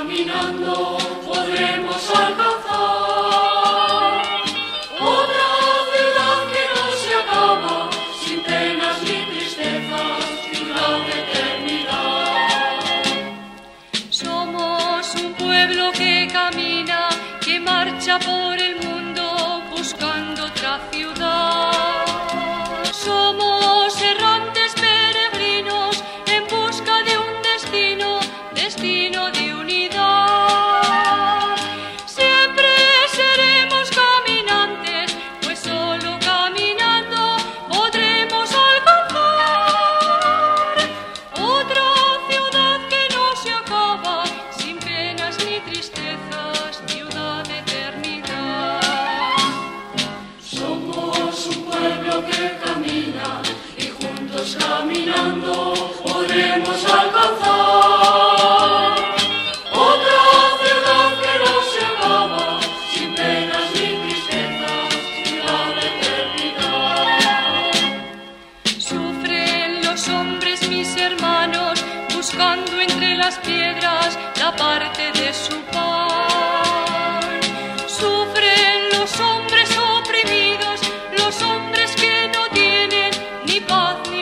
caminando podremos alcanzar otra ciudad que no se acaba, sin penas ni tristezas, sin la eternidad. Somos un pueblo que camina, que marcha por el mundo buscando otra ciudad. Somos errantes peregrinos en busca de un destino, destino de unidad. Siempre seremos caminantes, pues solo caminando podremos alcanzar otra ciudad que no se acaba, sin penas ni tristezas, ciudad de eternidad. Somos un pueblo que camina y juntos caminando podremos alcanzar otra ciudad que no se acaba, sin penas ni tristezas, ciudad de eternidad. Sufren los hombres, mis hermanos, buscando entre las piedras la parte de su pan. Sufren los hombres oprimidos, los hombres que no tienen ni paz ni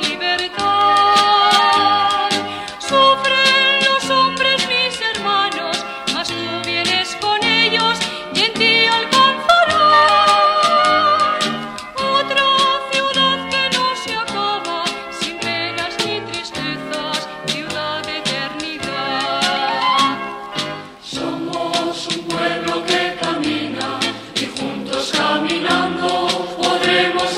libertad. Sufren los hombres, mis hermanos, mas tú vienes con ellos y en ti alcanzarán otra ciudad que no se acaba, sin penas ni tristezas, ciudad de eternidad. Somos un pueblo que camina y juntos caminando podremos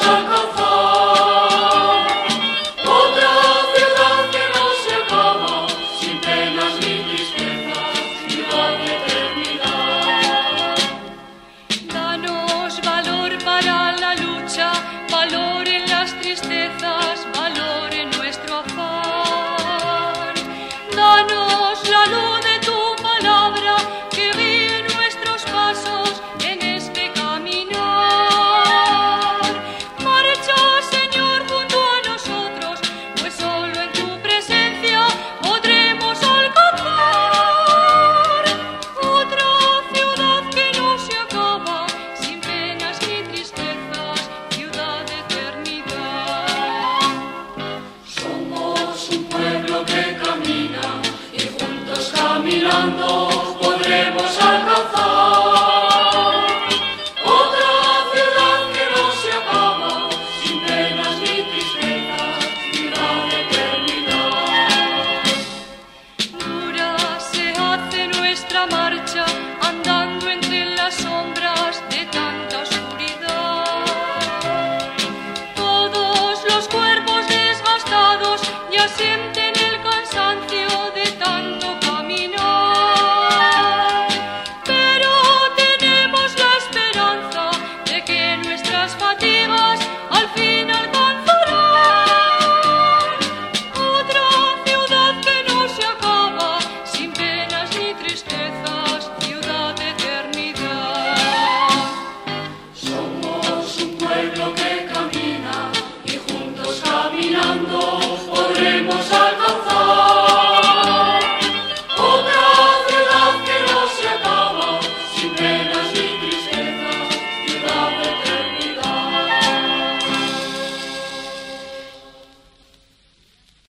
alcanzar otra ciudad que no se acaba, sin penas ni tristezas, ciudad de eternidad. Danos valor para la lucha, valor en las tristezas, valor en nuestro afán. Danos la luz de tu palabra que guíe nuestros pasos en este caminar. Marcha, Señor, junto a nosotros, pues solo en tu presencia podremos alcanzar otra ciudad que no se acaba, sin penas ni tristezas, ciudad de eternidad. Somos un pueblo que camina y juntos caminando podremos alcanzar otra ciudad que no se acaba, sin penas ni tristezas, ciudad de eternidad. Dura se hace nuestra mano